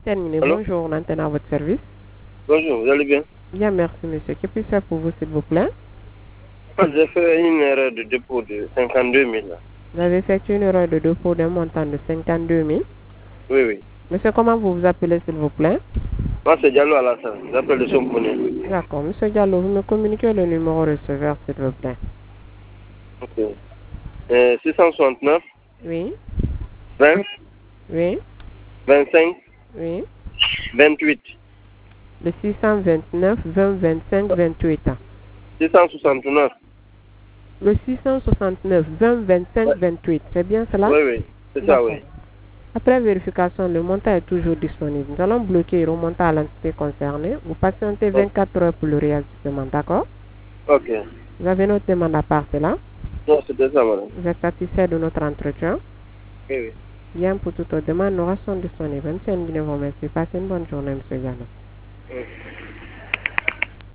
Terminé. Allô? Bonjour, on antenne à votre service. Bonjour, vous allez bien? Bien, merci, monsieur. Que puis-je faire pour vous, s'il vous plaît? J'ai fait une erreur de dépôt de 52 000. Vous avez effectué une erreur de dépôt d'un montant de 52 000. Oui, oui. Monsieur, comment vous vous appelez, s'il vous plaît? Moi, c'est Diallo Alassane. J'appelle de Somponé. D'accord. Monsieur Diallo, vous me communiquez le numéro receveur, s'il vous plaît. Ok. 669 Oui, 20 oui, 25 oui. 28 Le 629 20 25 28. 669. Le 669 20 25 Ouais. 28. C'est bien cela? Oui, oui. C'est ça, D'accord. oui. Après vérification, le montant est toujours disponible. Nous allons bloquer et remonter à l'entité concernée. Vous patientez Oh, 24 heures pour le réajustement, d'accord? ok. Vous avez notre demande à part, là. Non, c'était ça, madame. Vous êtes satisfait de notre entretien? Oui, oui. Bien, pour toute autre demande, nous restons disponibles. Monsieur Nguyen vous remercie. Passez une bonne journée, monsieur Diallo. Oui.